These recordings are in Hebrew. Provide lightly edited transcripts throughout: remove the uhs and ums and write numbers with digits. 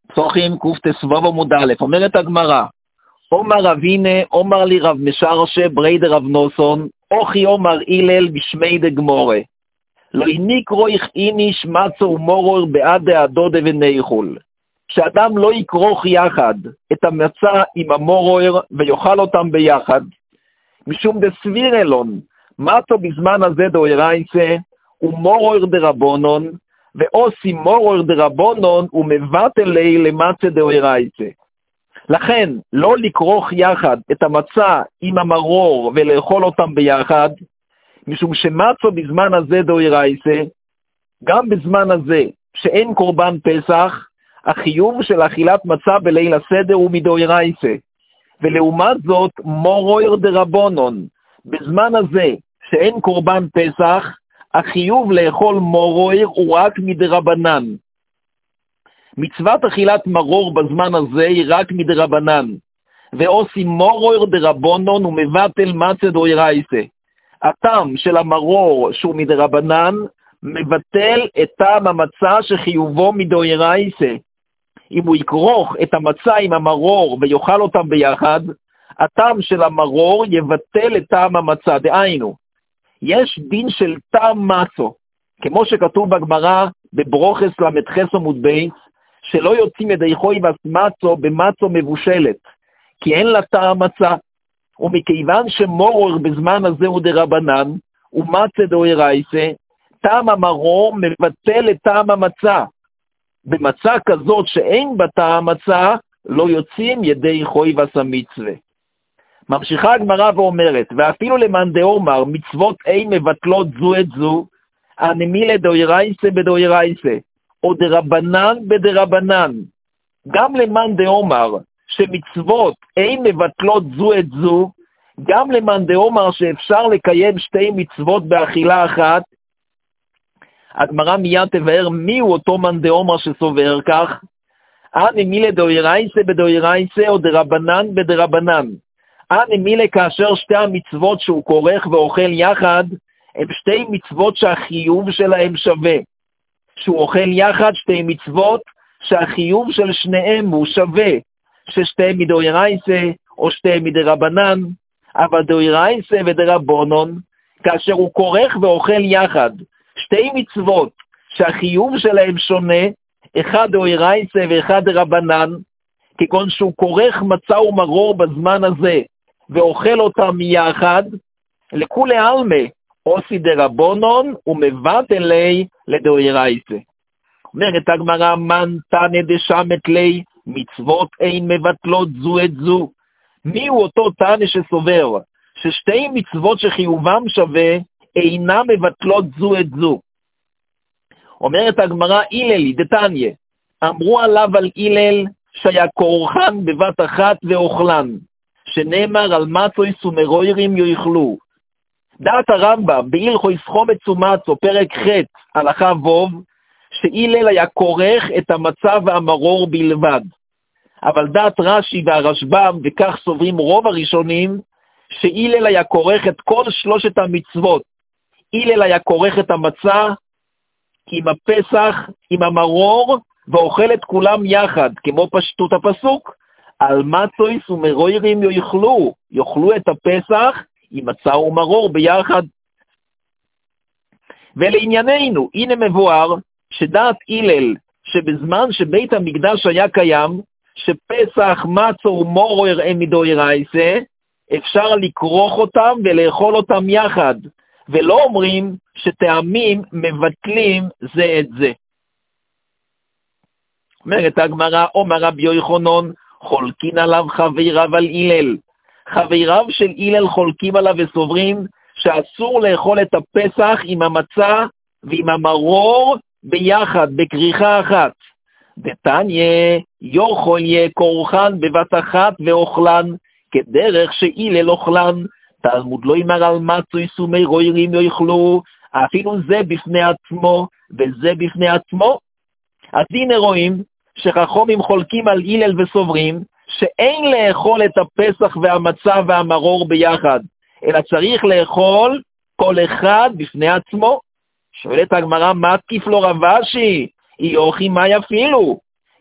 פסוחים קט"ו עמוד א', אומרת הגמרא, אומר רבינה, אומר לי רב משרשה בריידר רב נוסון, אוכי אומר הלל בשמי דגמורה. לא נקרוא איניש מצו ומורור בעד דאדודה וניחול. שאדם לא יקרוך יחד את המצה עם המורור ויאכל אותם ביחד. משום דסביר אלון, מצו בזמן הזה דאורייתא ומורור דרבנון, ואוסי מורור דרבנון ומבטל לי למצה דאורייתא. לכן, לא לקרוך יחד את המצה עם המרור ולאכול אותם ביחד, משום שמצו בזמן הזה דאורייתא, גם בזמן הזה שאין קורבן פסח, החיוב של אכילת מצה בליל הסדר הוא מדאורייתא. ולעומת זאת, מורור דרבנון, בזמן הזה שאין קורבן פסח, החיוב לאכול מורור הוא רק מדרבנן. מצוות אכילת מרור בזמן הזה היא רק מדרבנן, ועושים מורור דרבנון ומבטל מצה דאורייתא. הטעם של המרור שהוא מדרבנן מבטל את טעם המצה שחיובו מדאורייתא. אם הוא יקרוך את המצה עם המרור ויאכל אותם ביחד, הטעם של המרור יבטל את טעם המצה. דהיינו, יש דין של טעם מצו, כמו שכתוב בגמרא בברוכס ל"ח עמוד ב', שלא יוצאים ידי חויבס מצו במצו מבושלת, כי אין לה טעם מצה. ומכיוון שמורור בזמן הזה הוא דרבנן, ומצה דאורייתא, טעם המרור מבטל את טעם המצה. במצה כזאת שאין בה טעם מצה, לא יוצאים ידי חויבס המצווה. ממשיכה הגמרא ואומרת, ואפילו למאן דאמר מצוות אין מבטלות זו את זו, הנמילה דאורייתא בדאורייתא, או דרבנן בדרבנן. גם למאן דאמר שמצוות אין מבטלות זו את זו, גם למאן דאמר שאפשר לקיים שתי מצוות באכילה אחת, הגמרא מיד תבהר מי הוא אותו מאן דאמר שסובר כך, הנמילה דאורייתא בדאורייתא או דרבנן בדרבנן. הנמילה כאשר שתי המצוות שהוא כורך ואוכל יחד, הם שתי מצוות שהחיוב שלהם שווה. שהוא אוכל יחד שתי מצוות שהחיוב של שניהם הוא שווה, ששתיהם מדאורייתא או שתיהם מדרבנן, אבל דאורייתא ודרבנון, כאשר הוא כורך ואוכל יחד שתי מצוות שהחיוב שלהם שונה, אחד דאורייתא ואחד דרבנן, כגון שהוא כורך מצה ומרור בזמן הזה ואוכל אותם יחד, לכולי עלמא עושי דרבנון ומבטל לי לדאורייתא. אומרת הגמרא, מן תנא דשמת לי, מצוות אין מבטלות זו את זו. מי הוא אותו תנא שסובר ששתי מצוות שחיובם שווה אינם מבטלות זו את זו? אומרת הגמרא, הלל דתניא, אמרו עליו על הלל שהיה כורחן בבת אחת ואוכלן, שנאמר על מצויס ומרוירים יאכלו. דעת הרמב"ם בהלכות חומץ ומצו פרק ח' הלכה ו', שהלל היה כורך את המצה והמרור בלבד. אבל דעת רש"י והרשב"ם, וכך סוברים רוב הראשונים, שהלל היה כורך את כל שלושת המצוות. הלל היה כורך את המצה עם הפסח, עם המרור, ואוכל את כולם יחד, כמו פשטות הפסוק, על מצויס ומרוירים יאכלו את הפסח עם מצה ומרור ביחד. ולענייננו, הנה מבואר שדעת הלל, שבזמן שבית המקדש היה קיים, שפסח, מצה ומרור הם מדאורייתא, אפשר לכרוך אותם ולאכול אותם יחד, ולא אומרים שטעמים מבטלים זה את זה. אומרת הגמרא, אומר רבי יוחנן, חולקין עליו חבריו על הלל. חבריו של הלל חולקים עליו וסוברים שאסור לאכול את הפסח עם המצה ועם המרור ביחד, בכריכה אחת. דתניא, יאכל יהיה כורחן בבת אחת ואוכלן, כדרך שהלל אוכלן. תלמוד לא יאמר על מצויס ומרוירים יאכלו, אפילו זה בפני עצמו וזה בפני עצמו. אז הנה רואים שחכמים חולקים על הלל וסוברים שאין לאכול את הפסח והמצה והמרור ביחד, אלא צריך לאכול כל אחד בפני עצמו. שואלת הגמרא, מה תקיף לו רב אשי? יוכי מה יפילו?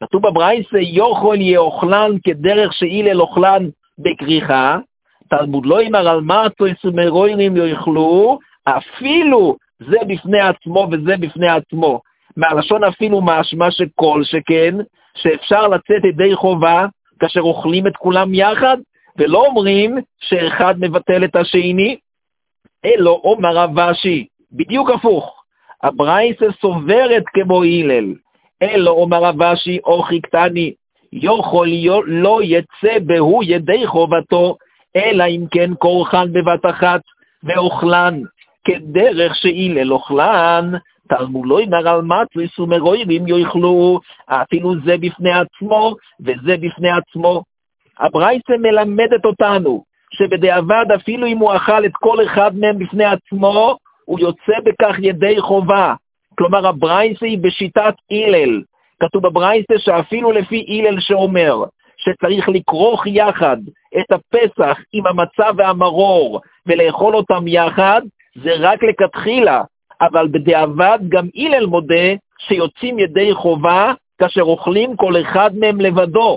כתוב בברייתא, יאכל יאכלן כדרך שהילל אוכלן בכריכה, תלמוד לא יאמר על מצות ומרורים יאכלו, אפילו זה בפני עצמו וזה בפני עצמו. מהלשון אפילו משמע שכל שכן, שאפשר לצאת ידי חובה כאשר אוכלים את כולם יחד, ולא אומרים שאחד מבטל את השני, אלא אומר רב אשי, בדיוק הפוך. הברייתא סוברת כמו הלל, אלא אומר רב אשי אוכי קטני, יאכל לא יצא בהו ידי חובתו, אלא אם כן כורחן בבת אחת ואוכלן, כדרך שהילל אוכלן, תלמוד לא יאמר על מצות ומרורים יאכלו, אפילו זה בפני עצמו וזה בפני עצמו. הברייתא מלמדת אותנו שבדיעבד אפילו אם הוא אכל את כל אחד מהם בפני עצמו, הוא יוצא בכך ידי חובה. כלומר הברייתא היא בשיטת הלל. כתוב בברייתא שאפילו לפי הלל שאומר שצריך לכרוך יחד את הפסח עם המצה והמרור ולאכול אותם יחד, זה רק לכתחילה, אבל בדיעבד גם הלל מודה שיוצאים ידי חובה כאשר אוכלים כל אחד מהם לבדו.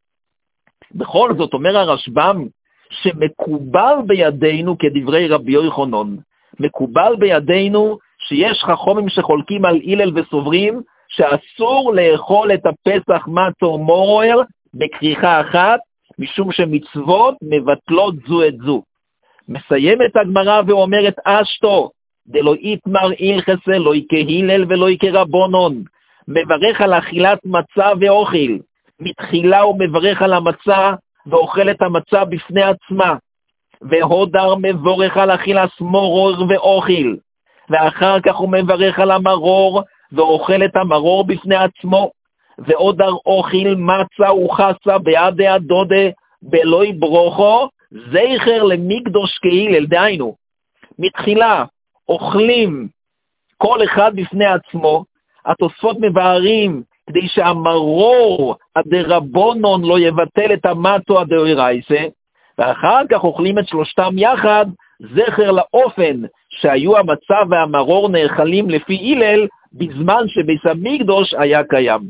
בכל זאת אומר הרשב"ם שמקובל בידינו כדברי רבי יוחנן, מקובל בידינו שיש חכמים שחולקים על הלל וסוברים שאסור לאכול את הפסח מצה ומרור בכריכה אחת, משום שמצוות מבטלות זו את זו. מסיימת הגמרא ואומרת אשתו, דלא יתמר הלכסה לא כהלל ולא כרבנן, מברך על אכילת מצה ואוכל, מתחילה הוא מברך על המצה ואוכל את המצה בפני עצמה, והודר מבורך על אכילת מרור ואוכל, ואחר כך הוא מברך על המרור ואוכל את המרור בפני עצמו, ועודר אוכל מצה וחסה בעדי הדודה בלוי ברוכו, זכר למקדוש כהלל, דהיינו, מתחילה אוכלים כל אחד בפני עצמו, התוספות מבארים כדי שהמרור הדרבנן לא יבטל את המצה הדאורייתא, ואחר כך אוכלים את שלושתם יחד, זכר לאופן שהיו המצה והמרור נאכלים לפי הלל, בזמן שבית המקדוש היה קיים.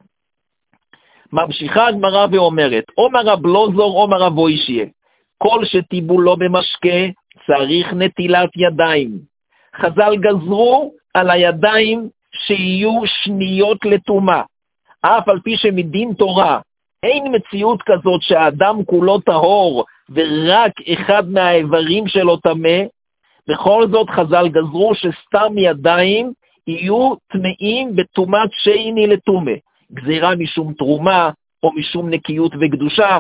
ממשיכה הגמרא ואומרת, אומר רב לוזור אומר רב מוישיה, כל שטיבולו במשקה צריך נטילת ידיים. חז"ל גזרו על הידיים שיהיו שניות לטומאה, אף על פי שמדין תורה אין מציאות כזאת שהאדם כולו טהור ורק אחד מהאיברים שלו טמא, בכל זאת חז"ל גזרו שסתם ידיים יהיו טמאים בטומאת שני לטומאה, גזירה משום תרומה או משום נקיות וקדושה.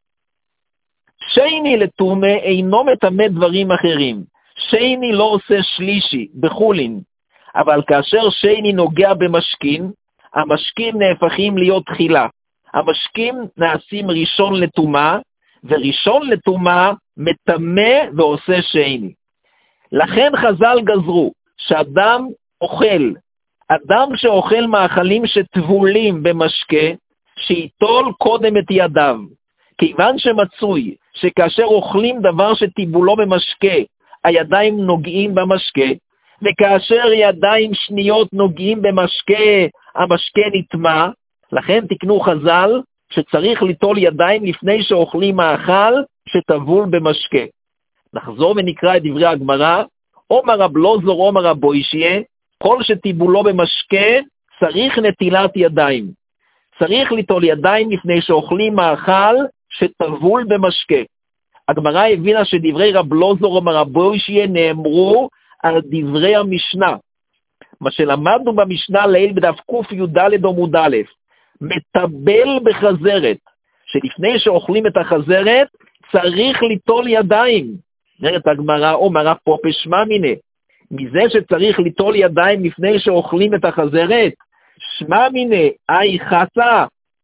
שני לטומאה אינו מטמא דברים אחרים, שני לא עושה שלישי בחולין, אבל כאשר שני נוגע במשכין, המשכין נהפכים להיות תחילה, המשכין נעשים ראשון לטומאה, וראשון לטומאה מטמא ועושה שני. לכן חז"ל גזרו שאדם אוכל, אדם שאוכל מאכלים שטבולים במשקה, שיטול קודם את ידיו, כיוון שמצוי שכאשר אוכלים דבר שטיבולו במשקה, הידיים נוגעים במשקה, וכאשר ידיים שניות נוגעים במשקה, המשקה נטמא, לכן תקנו חז"ל שצריך ליטול ידיים לפני שאוכלים מאכל שטבול במשקה. נחזור ונקרא את דברי הגמרא, אומר רב לוזור אומר רב מוישיה, כל שטיבולו במשקה צריך נטילת ידיים. צריך ליטול ידיים לפני שאוכלים מאכל שטבול במשקה. הגמרא הבינה שדברי רב לוזור אומר רב מוישיה נאמרו על דברי המשנה. מה שלמדנו במשנה לעיל בדף קי"ד עמוד א', מטבל בחזרת, שלפני שאוכלים את החזרת צריך ליטול ידיים. נראית הגמרא אומר פה פשמע מיניה, מזה שצריך ליטול ידיים לפני שאוכלים את החזרת, שמע מיניה, אי חסה,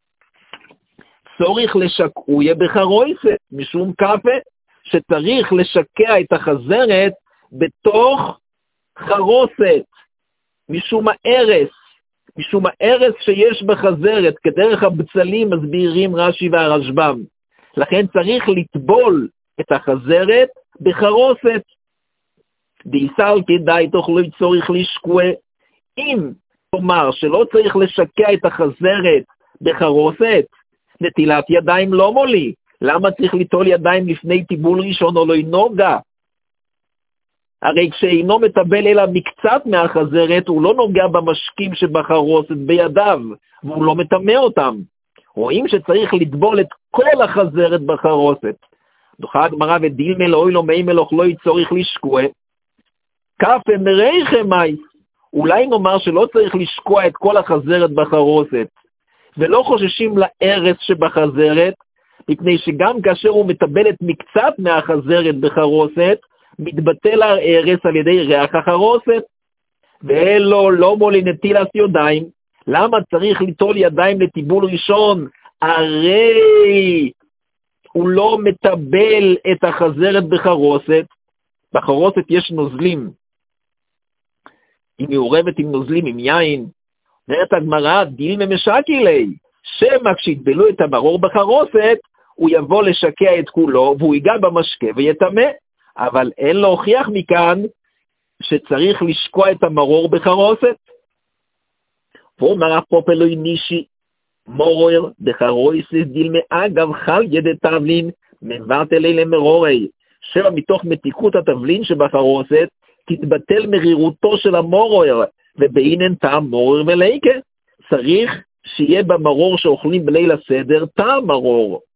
צורך לשקעויה בחרויסה, משום קפה, שצריך לשקע את החזרת בתוך חרוסת, משום הארס, משום הארס שיש בחזרת, כדרך הבצלים מסבירים רש"י והרשב"ם. לכן צריך לטבול את החזרת בחרוסת. דאיסל כדאי תאכלו צורך לשקוע. אם תאמר שלא צריך לשקע את החזרת בחרוסת. נטילת ידיים לא מולי. למה צריך ליטול ידיים לפני טיבול ראשון או לא נוגע? הרי כשאינו מטבל אלא מקצת מהחזרת, הוא לא נוגע במשקים שבחרוסת בידיו, והוא לא מטמא אותם. רואים שצריך לטבול את כל החזרת בחרוסת. דוחה הגמרא ודילמה לאוי לו מי מלוך לא יצורך לשקוע. כפה מריחם מי. אולי נאמר שלא צריך לשקוע את כל החזרת בחרוסת, ולא חוששים לארץ שבחזרת, מפני שגם כאשר הוא מטבל את מקצת מהחזרת בחרוסת, מתבטל הארץ על ידי ריח החרוסת. ואלו לא מולי נטילת ידיים. למה צריך ליטול ידיים לטיבול ראשון? הרי הוא לא מטבל את החזרת בחרוסת. בחרוסת יש נוזלים. היא מעורבת עם נוזלים, עם יין. אומרת הגמרא, דילמה משקי לי. שמא כשיטבלו את המרור בחרוסת, הוא יבוא לשקע את כולו, והוא ייגע במשקה ויטמא. אבל אין להוכיח מכאן שצריך לשקוע את המרור בחרוסת. ואומר הפופלוי נישי, מורור בחרויסס דילמה אגב חל ידי תבלין, מבטלי למרורי, שבא מתוך מתיקות התבלין שבחרוסת, תתבטל מרירותו של המורור, ובאינן טעם מורור וליקה. צריך שיהיה במרור שאוכלים בליל הסדר טעם מרור.